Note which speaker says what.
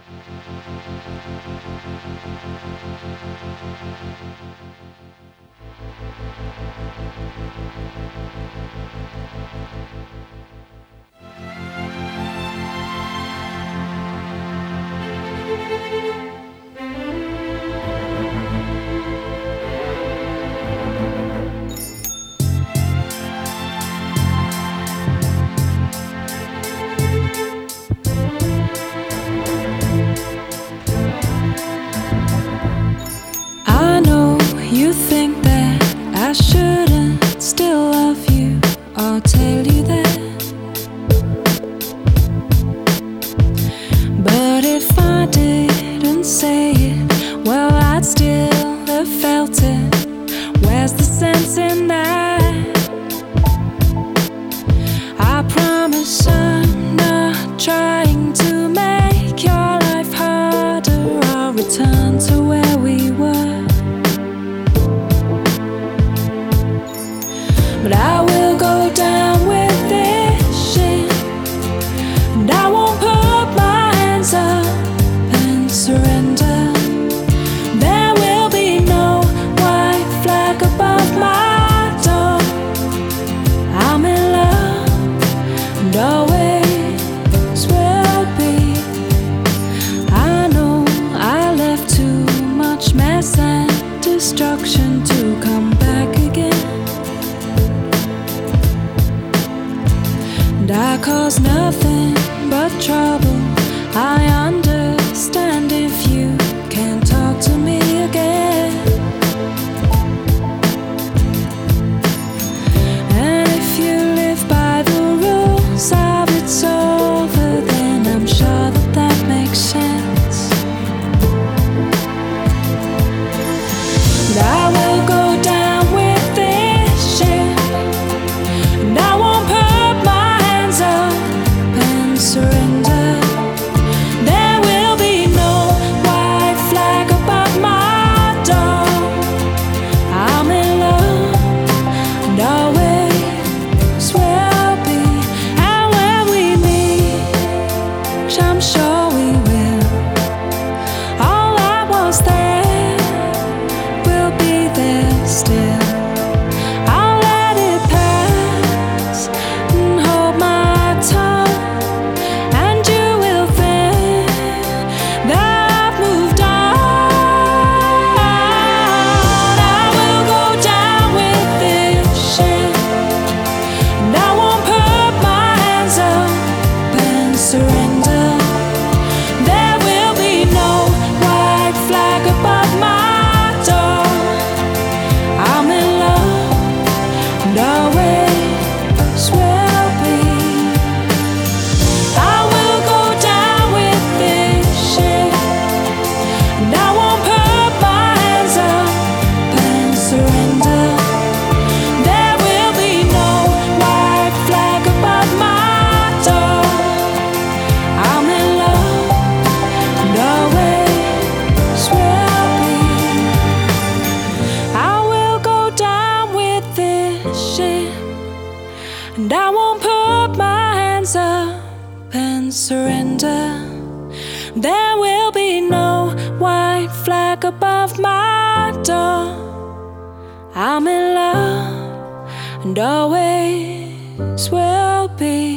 Speaker 1: I know you think that I shouldn't still love you or tell you that, but if I didn't say it, well, I'd still have felt it. Where's the sense in that? I promise I'm not trying to make your life harder. I'll return to where we were, but I will go down with this shit, and I won't put my hands up and surrender. There will be no white flag above my door. I'm in love, and always will be. I know I left too much mess and destruction to come back again, and I caused nothing but trouble. I understand if you can't talk to me again, and if you live by the rules of it's over, then I'm sure that that makes sense. But I will go down with this shit, and I won't put my hands up and surrender. There will be no white flag above my door. I'm in love, and always will be. And when we meet, which I'm sure we will, all that was there will be there still. I'll let it pass and hold my tongue, and you will think that I've moved on. I will go down with this shit, and I won't put my hands up and surrender. There will be no white flag above my door. I'm in love, and always will be. I will go down with this shit, and I won't put my hands up and surrender. There will be no white flag above my door. I'm in love, and always will be. I will go down with this shit, and I won't put my hands up and surrender. There will be no white flag above my door. I'm in love, and always will be.